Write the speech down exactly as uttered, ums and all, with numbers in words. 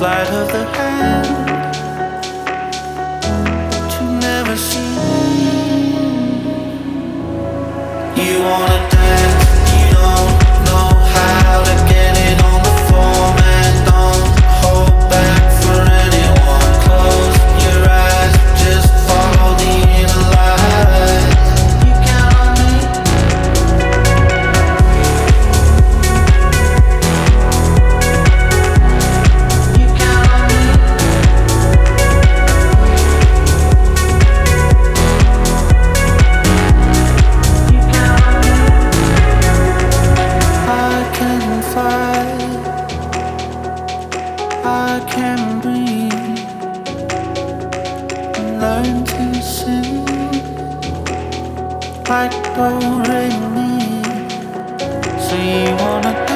sleight of the hand that you never see. You wanna dance, you don't know how to get it on the floor, man. Don't hold back for anyone. Close your eyes, just follow the inner light. You count on me. You count on me. You count on me. I can fly, I can breathe, and learn to sing like do re mi. So you wanna